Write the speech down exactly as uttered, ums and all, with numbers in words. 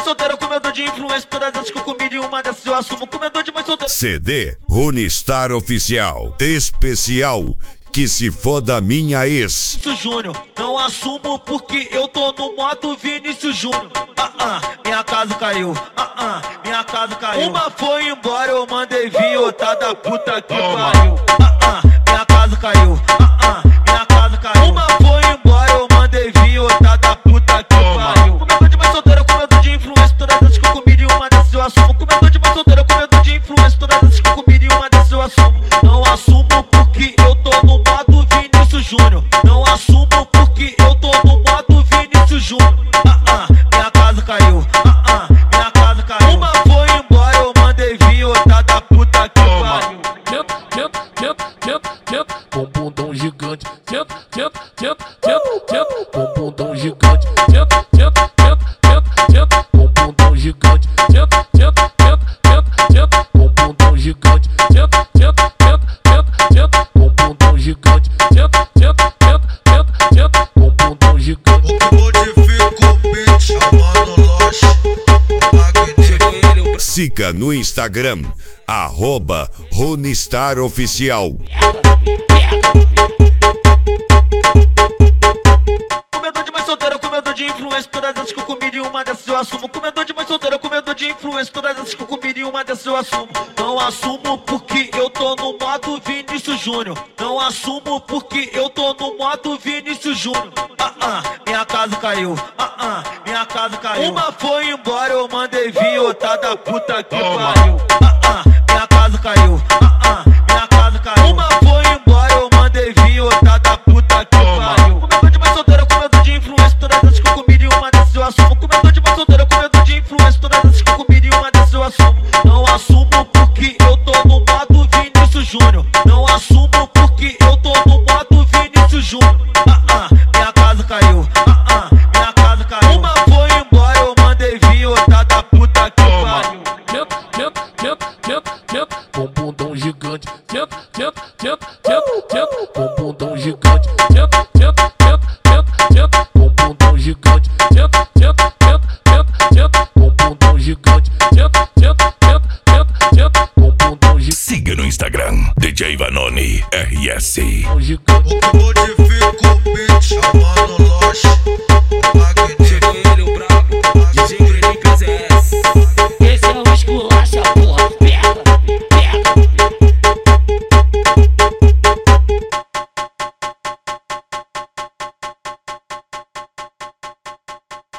mãe solteira, comedor de influência. Todas as que eu comi de uma dessas eu assumo. Comedor de mãe solteira. C D Ronistar Oficial Especial Que Se Foda Minha Ex. Vinícius Júnior, não assumo porque eu tô no modo Vinícius Júnior. Ah, ah, minha casa caiu. Ah, ah, minha casa caiu. Uma foi embora, eu mandei vir, outra da puta que pariu. Ah, ah, minha casa caiu. Ah, ah, minha casa caiu. Uma foi embora, eu mandei vir, outra da puta que pariu. Comedor de mãe solteira, comedor de influência. Todas as que eu comi de uma dessas eu assumo. Comedor de mãe solteira, comedor de influência. Todas as que eu comi de uma dessas eu assumo. Não assumo porque eu tô no modo Vinícius Júnior. Não assumo porque eu tô no modo Vinícius Júnior. Ah, ah, minha casa caiu. Ah, ah, minha casa caiu. Uma foi embora, eu mandei vir, outra da puta que pariu. Tenta, tenta, tenta, tenta, tenta, com bundão gigante. Tenta, tenta, tenta, tenta, tenta, com bundão gigante. Tenta, tenta, tenta, tenta, tenta, com bundão gigante. Tenta, tenta, tenta, tenta, tenta, com bundão gigante. Tenta, tenta, tenta, tenta, tenta, com bundão gigante. Tenta, tenta, tenta, tenta, tenta, com bundão gigante. O que modifica o beat, chamando Loche. Siga no Instagram, arroba Ronistar Oficial. Comedor de mãe solteira, comedor de influência. Todas as que eu comi de uma dessas eu assumo. Comedor de mãe solteira, comedor de influência. Todas as que eu comi de uma dessas eu assumo. Não assumo porque eu tô no modo Vinícius Júnior. Não assumo porque eu tô no modo Vinícius Júnior. Ah, ah, minha casa caiu. Ah, ah, minha casa caiu. Uma foi embora, eu mandei vir, outra da puta que pariu. Ah, ah, minha casa caiu. Ah, ah, minha casa caiu. Uma foi embora, eu mandei vir, outra da puta que pariu. Comedor de mãe solteira, comedor de influência. Todas as que eu comi de uma dessas eu assumo. Comedor de mãe solteira, comedor de influência. Todas as que eu comi de uma dessas eu assumo. Não assumo porque eu tô no modo Vinícius Júnior. Não assumo porque eu tô no modo Vinícius Júnior. Ah, ah, minha casa caiu. Ah, ah, minha casa caiu. Uma foi embora, eu mandei vir, outra da puta que pariu. Tenta, tenta, tenta, tenta, tenta, com bundão gigante. Tenta, tenta, tenta, tenta, tenta, com bundão gigante. Tenta, tenta, tenta, tenta, tenta, com bundão gigante. Tenta, tenta, tenta, tenta, tenta, com bundão gigante. Tenta, tenta, tenta, tenta, tenta, com bundão gigante. Siga no Instagram, D J Vanoni R S. Gigante.